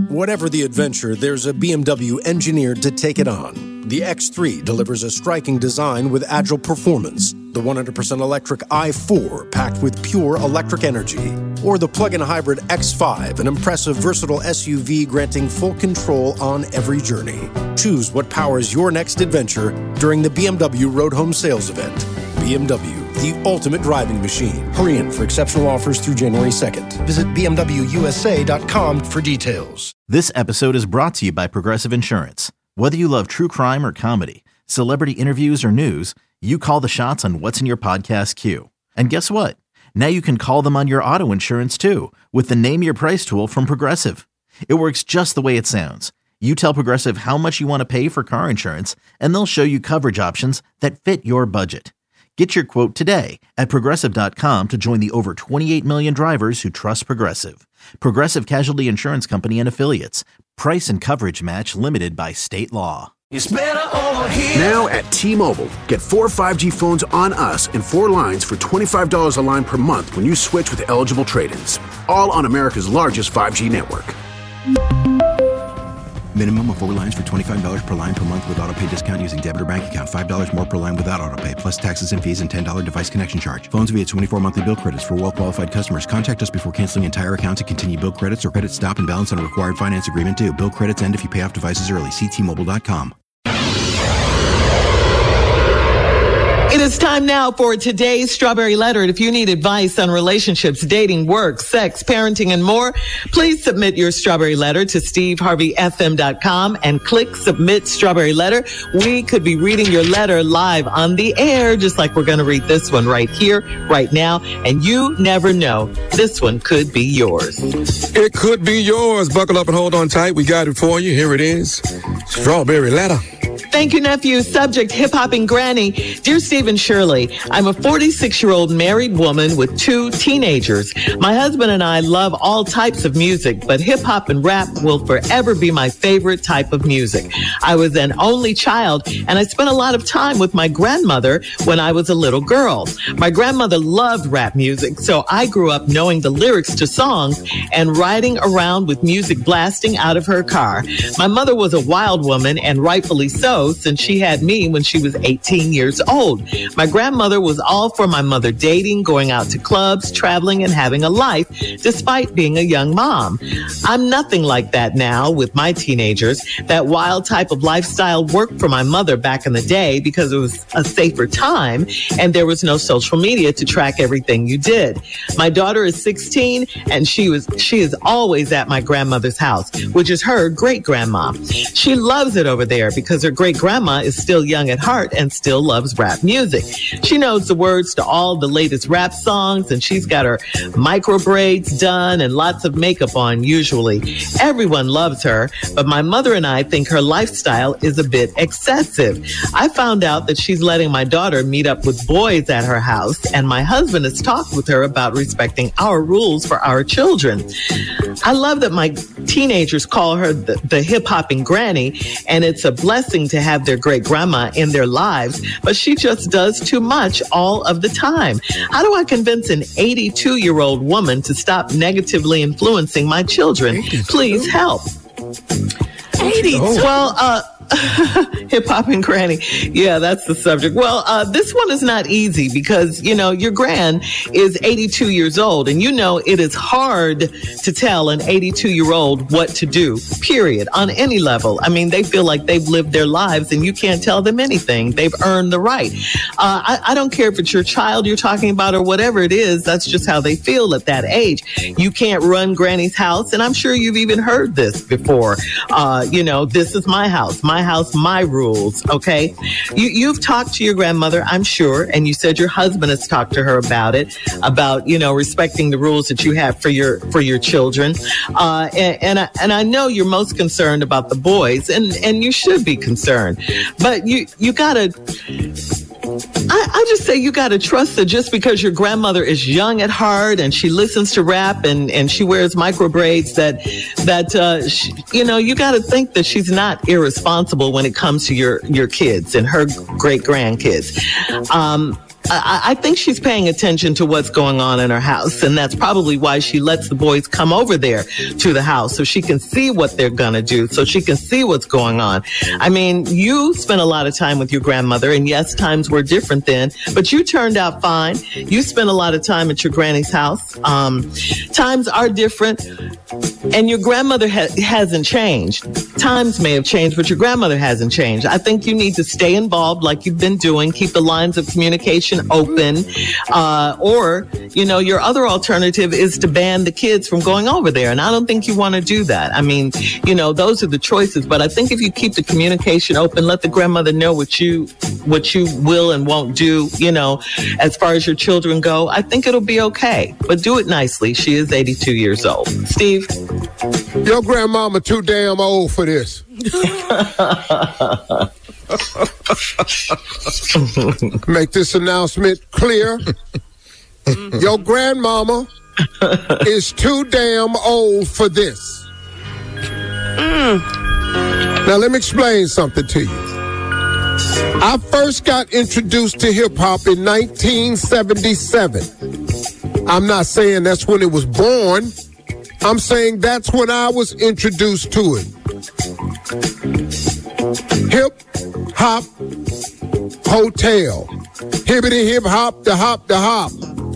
Whatever the adventure, there's a BMW engineered to take it on. The X3 delivers a striking design with agile performance. The 100% electric i4 packed with pure electric energy. Or the plug-in hybrid X5, an impressive, versatile SUV granting full control on every journey. Choose what powers your next adventure during the BMW Road Home Sales Event. BMW, the ultimate driving machine. Hurry in for exceptional offers through January 2nd. Visit BMWUSA.com for details. This episode is brought to you by Progressive Insurance. Whether you love true crime or comedy, celebrity interviews or news, you call the shots on what's in your podcast queue. And guess what? Now you can call them on your auto insurance too with the Name Your Price tool from Progressive. It works just the way it sounds. You tell Progressive how much you want to pay for car insurance, and they'll show you coverage options that fit your budget. Get your quote today at Progressive.com to join the over 28 million drivers who trust Progressive. Progressive Casualty Insurance Company and Affiliates. Price and coverage match limited by state law. It's better over here. Now at T-Mobile, get 4 5G phones on us and 4 lines for $25 a line per month when you switch with eligible trade-ins. All on America's largest 5G network. Minimum of 4 lines for $25 per line per month with autopay discount using debit or bank account. $5 more per line without autopay, plus taxes and fees and $10 device connection charge. Phones via 24 monthly bill credits for well-qualified customers. Contact us before canceling entire account to continue bill credits or credit stop and balance on a required finance agreement due. Bill credits end if you pay off devices early. See T-Mobile.com. It is time now for today's Strawberry Letter. If you need advice on relationships, dating, work, sex, parenting, and more, please submit your Strawberry Letter to steveharveyfm.com and click Submit Strawberry Letter. We could be reading your letter live on the air, just like we're going to read this one right here, right now. And you never know. This one could be yours. It could be yours. Buckle up and hold on tight. We got it for you. Here it is. Strawberry Letter. Thank you, nephew. Subject, hip-hopping granny. Dear Steve and Shirley, I'm a 46-year-old married woman with 2 teenagers. My husband and I love all types of music, but hip-hop and rap will forever be my favorite type of music. I was an only child, and I spent a lot of time with my grandmother when I was a little girl. My grandmother loved rap music, so I grew up knowing the lyrics to songs and riding around with music blasting out of her car. My mother was a wild woman, and rightfully so, since she had me when she was 18 years old. My grandmother was all for my mother dating, going out to clubs, traveling, and having a life, despite being a young mom. I'm nothing like that now with my teenagers. That wild type of lifestyle worked for my mother back in the day because it was a safer time and there was no social media to track everything you did. My daughter is 16 and she is always at my grandmother's house, which is her great-grandma. She loves it over there because her great-grandma is still young at heart and still loves rap music. She knows the words to all the latest rap songs, and she's got her micro braids done and lots of makeup on usually. Everyone loves her, but my mother and I think her lifestyle is a bit excessive. I found out that she's letting my daughter meet up with boys at her house, and my husband has talked with her about respecting our rules for our children. I love that my teenagers call her the hip-hopping granny, and it's a blessing to have their great-grandma in their lives, but she just does too much all of the time. How do I convince an 82-year-old woman to stop negatively influencing my children? 82? Please help. 82? Well, hip-hop and granny. Yeah, that's the subject. Well, this one is not easy because, you know, your gran is 82 years old and you know it is hard to tell an 82-year-old what to do, period, on any level. I mean, they feel like they've lived their lives and you can't tell them anything. They've earned the right. I don't care if it's your child you're talking about or whatever it is. That's just how they feel at that age. You can't run granny's house, and I'm sure you've even heard this before. You know, this is my house, my rules, okay? You've talked to your grandmother, I'm sure, and you said your husband has talked to her about it, about, you know, respecting the rules that you have for your children. And I know you're most concerned about the boys, and you should be concerned. But you gotta... I just say you got to trust that just because your grandmother is young at heart and she listens to rap and she wears micro braids that you know, you got to think that she's not irresponsible when it comes to your kids and her great grandkids. I think she's paying attention to what's going on in her house, and that's probably why she lets the boys come over there to the house so she can see what they're gonna do, so she can see what's going on. I mean, you spent a lot of time with your grandmother, and yes, times were different then, but you turned out fine. You spent a lot of time at your granny's house. Times are different, and your grandmother hasn't changed. Times may have changed, but your grandmother hasn't changed. I think you need to stay involved like you've been doing, keep the lines of communication open, or, you know, your other alternative is to ban the kids from going over there. And I don't think you want to do that. I mean, you know, those are the choices. But I think if you keep the communication open, let the grandmother know what you will and won't do, you know, as far as your children go, I think it'll be okay. But do it nicely. She is 82 years old. Steve? Your grandmama too damn old for this. Make this announcement clear. Your grandmama is too damn old for this. Now let me explain something to you. I first got introduced to hip-hop in 1977. I'm not saying that's when it was born. I'm saying that's when I was introduced to it. Hip Hop Hotel. Hibbity hip hop, the hop, the hop.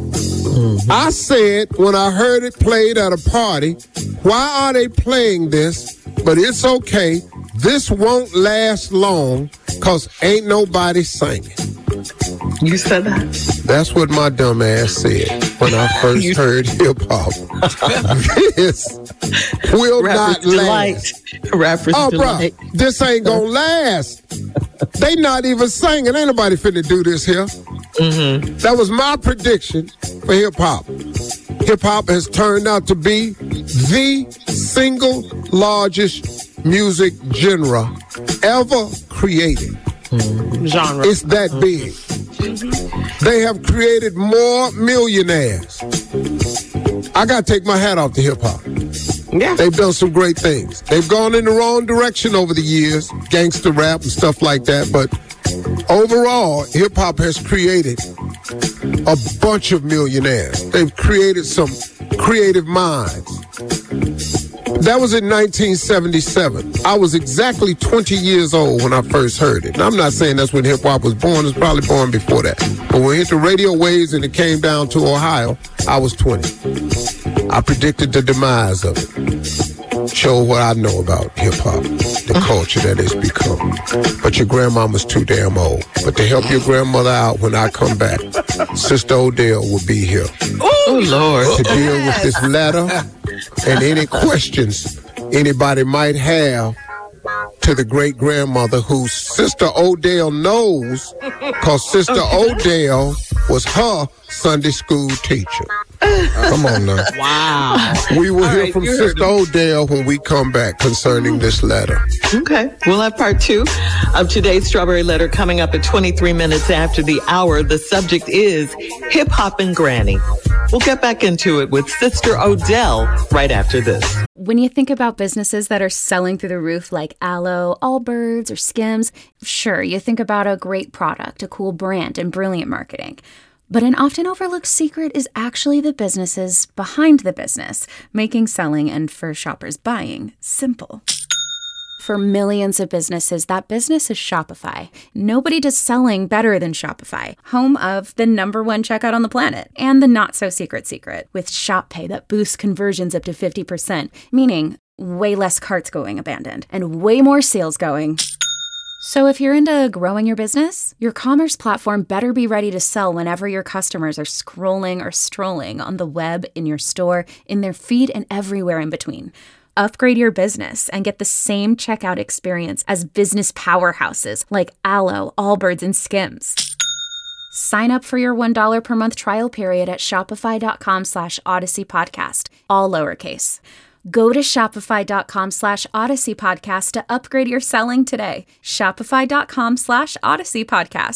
I said when I heard it played at a party, why are they playing this? But it's okay. This won't last long because ain't nobody singing. You said that? That's what my dumb ass said when I first heard hip-hop. This will not last. Rapper's delight. Bruh, this ain't gonna last. They not even singing. Ain't nobody finna do this here. Mm-hmm. That was my prediction for hip-hop. Hip-hop has turned out to be the single largest music genre ever created. Genre. It's that big. They have created more millionaires. I gotta take my hat off to hip-hop. Yeah. They've done some great things. They've gone in the wrong direction over the years, gangster rap and stuff like that, but overall, hip-hop has created a bunch of millionaires. They've created some creative minds. That was in 1977. I was exactly 20 years old when I first heard it. And I'm not saying that's when hip-hop was born. It was probably born before that. But when it hit the radio waves and it came down to Ohio, I was 20. I predicted the demise of it. Show what I know about hip-hop, the culture that it's become. But your grandmama's too damn old. But to help your grandmother out when I come back, Sister Odell will be here. Oh, Lord. To deal with this letter and any questions anybody might have to the great-grandmother who Sister Odell knows, because Sister Odell was her Sunday school teacher. Come on now. Wow. We will hear from Sister Odell when we come back concerning this letter. Okay. We'll have part 2 of today's Strawberry Letter coming up at 23 minutes after the hour. The subject is Hip Hop and Granny. We'll get back into it with Sister Odell right after this. When you think about businesses that are selling through the roof like Aloe, Allbirds, or Skims, sure, you think about a great product, a cool brand, and brilliant marketing. But an often overlooked secret is actually the businesses behind the business, making selling and for shoppers buying simple. For millions of businesses, that business is Shopify. Nobody does selling better than Shopify, home of the #1 checkout on the planet, and the not-so-secret secret, with Shop Pay that boosts conversions up to 50%, meaning way less carts going abandoned, and way more sales going. So if you're into growing your business, your commerce platform better be ready to sell whenever your customers are scrolling or strolling on the web, in your store, in their feed, and everywhere in between. Upgrade your business and get the same checkout experience as business powerhouses like Aloe, Allbirds, and Skims. Sign up for your $1 per month trial period at shopify.com/Odyssey Podcast, all lowercase. Go to shopify.com/Odyssey Podcast to upgrade your selling today. Shopify.com/Odyssey Podcast.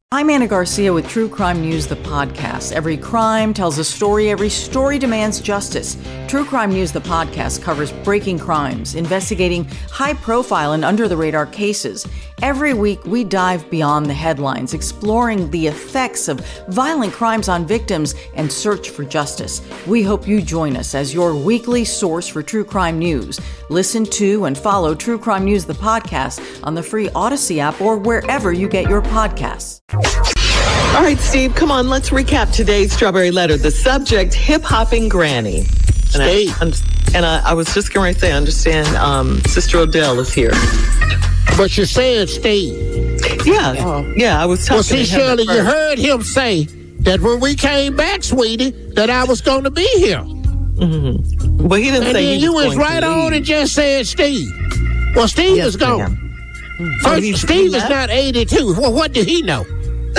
I'm Anna Garcia with True Crime News, the podcast. Every crime tells a story. Every story demands justice. True Crime News, the podcast, covers breaking crimes, investigating high-profile and under-the-radar cases. Every week, we dive beyond the headlines, exploring the effects of violent crimes on victims and search for justice. We hope you join us as your weekly source for true crime news. Listen to and follow True Crime News, the podcast, on the free Odyssey app or wherever you get your podcasts. All right, Steve, come on, let's recap today's Strawberry Letter. The subject, hip-hopping granny. And I was just going to say, I understand Sister Odell is here. But you said Steve. Yeah, I was talking to him. Well, see, Shirley, you heard him say that when we came back, sweetie, that I was going to be here. Mm-hmm. Well, he didn't and say then he was you went right on and just said Steve. Well, Steve is gone. First, Steve is not 82. Well, what did he know?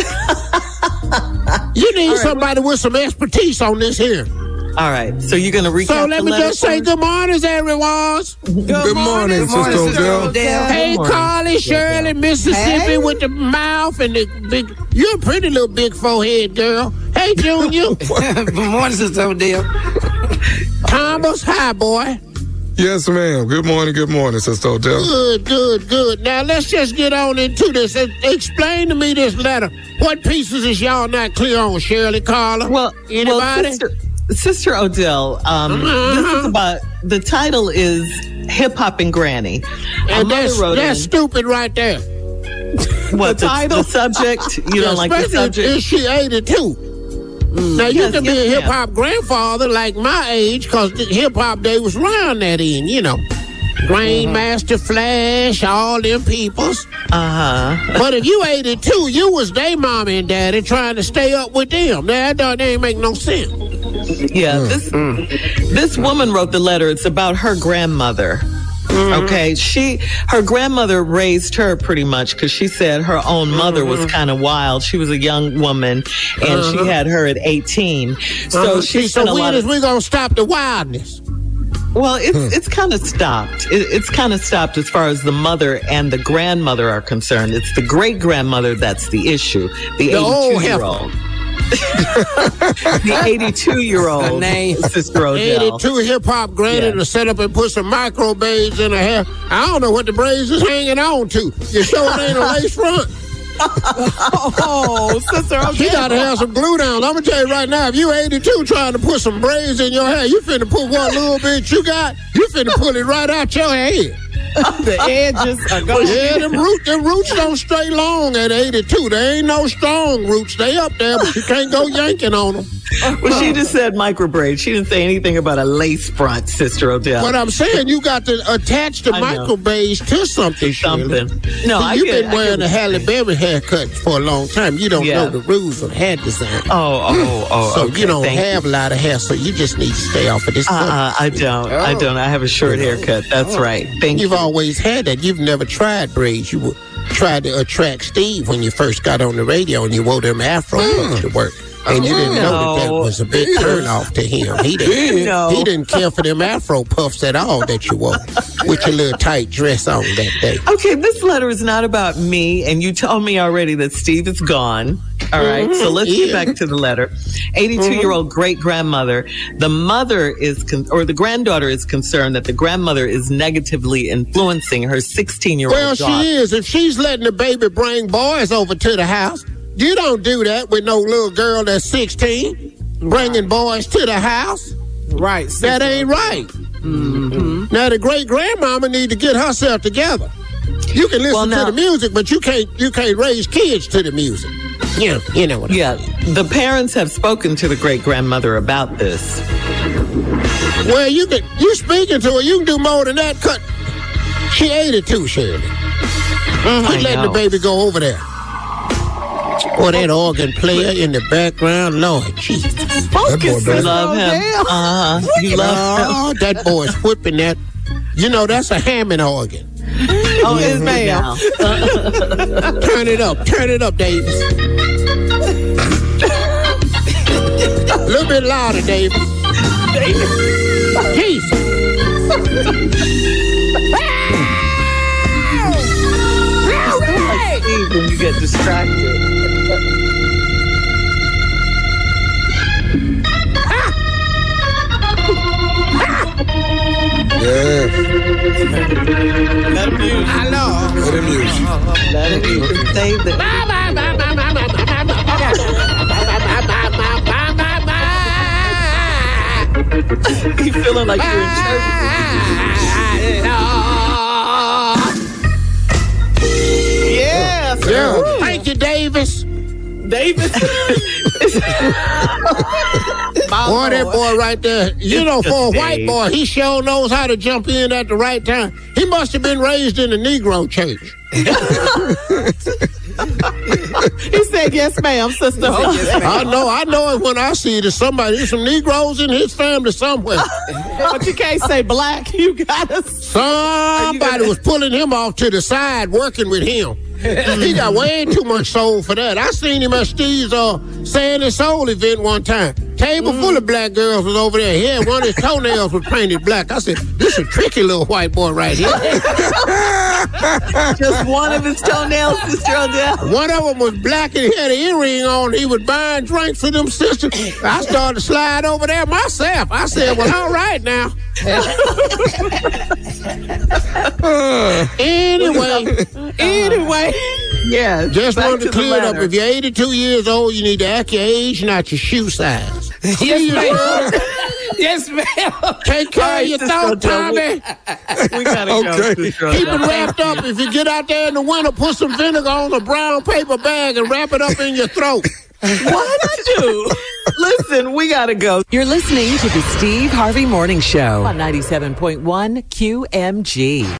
You need somebody with some expertise on this here. All right, so you're going to recap. So let me just say good morning, everyone. Good morning, Sister Odell. Hey, Carly, Shirley, Mississippi with the mouth and the big. You're a pretty little big forehead girl. Hey, Junior. Good morning, Sister Odell. Thomas, hi, boy. Yes, ma'am. Good morning, Sister Odell. Good. Now, let's just get on into this. Explain to me this letter. What pieces is y'all not clear on, Shirley, Carla? Well, anybody? Sister Odell, this is about, the title is Hip Hopping Granny. And that's stupid right there. What, the title? The subject? You don't like the subject? Is she 82? Now, you can be a hip-hop grandfather like my age, because the hip-hop day was around that end, you know. Grandmaster Flash, all them peoples. But if you 82, you was their mommy and daddy trying to stay up with them. Now, that ain't make no sense. Yeah, this woman wrote the letter. It's about her grandmother. Okay, her grandmother raised her pretty much because she said her own mother was kind of wild. She was a young woman, and she had her at 18. So So when is we gonna stop the wildness? Well, it's kind of stopped. It's kind of stopped as far as the mother and the grandmother are concerned. It's the great grandmother that's the issue. The 82-year-old. The 82-year-old Sister Odell. 82 hip-hop granny to set up and put some micro braids in her hair. I don't know what the braids is hanging on to. You sure it ain't a lace front? Sister Odell. She got to have some glue down. I'm going to tell you right now, if you 82 trying to put some braids in your hair, you finna put what little bit you got, you finna pull it right out your head. The edges are going. Yeah, them roots don't stay long at 82. They ain't no strong roots. They up there, but you can't go yanking on them. Well, she just said micro braids. She didn't say anything about a lace front, Sister Odell. What I'm saying, you got to attach the micro braids to something. No, you've been wearing a Halle Berry haircut for a long time. You don't know the rules of hair design. So you don't have a lot of hair, so you just need to stay off of this. I don't. I have a short haircut. That's right. You've always had that. You've never tried braids. You tried to attract Steve when you first got on the radio and you wore them afro puffs to work. And you didn't know that was a big turnoff to him. He didn't care for them afro puffs at all that you wore with your little tight dress on that day. Okay, this letter is not about me, and you told me already that Steve is gone. All right, so let's get back to the letter. 82-year-old great-grandmother. The mother the granddaughter is concerned that the grandmother is negatively influencing her 16-year-old daughter. Well, she is. If she's letting the baby bring boys over to the house, you don't do that with no little girl that's 16, bringing boys to the house. Right. That ain't right. Now, the great-grandmama need to get herself together. You can listen to the music, but you can't raise kids to the music. You know what I mean. The parents have spoken to the great-grandmother about this. Well, you speaking to her, you can do more than that. She 82, Shirley. Quit letting the baby go over there. Or that organ player in the background, Lord Jesus. Focus, you love him. You love him. That boy's whipping that. You know, that's a Hammond organ. Oh, it's ma'am. Turn it up, Davis. A little bit louder, Davis. Jesus. When you get distracted. music. I know. Let him use you. Let it be. Stay there. You feeling like you're in church. Yes. Yeah. Thank you, Davis. Davis. Boy, that boy right there, you know, for a white boy, he sure knows how to jump in at the right time. He must have been raised in a Negro church. He said, yes, ma'am, sister. I know it when I see it. There's some Negroes in his family somewhere. But you can't say black. You gotta. Somebody was pulling him off to the side, working with him. He got way too much soul for that. I seen him at Steve's Sand and Soul event one time. Table full of black girls was over there. He had one of his toenails was painted black. I said, this is a tricky little white boy right here. Just one of his toenails, Sister Odell. One of them was black and he had an earring on. He was buying drinks for them sisters. I started to slide over there myself. I said, well, all right now. Anyway. Yeah. Just wanted to clear it up. If you're 82 years old, you need to act your age, not your shoe size. Yes, ma'am. Yes, ma'am. Take care of your thought, Tommy. We gotta Okay. go. Keep it wrapped up. If you get out there in the winter, put some vinegar on a brown paper bag and wrap it up in your throat. What? Listen, we gotta go. You're listening to the Steve Harvey Morning Show on 97.1 QMG.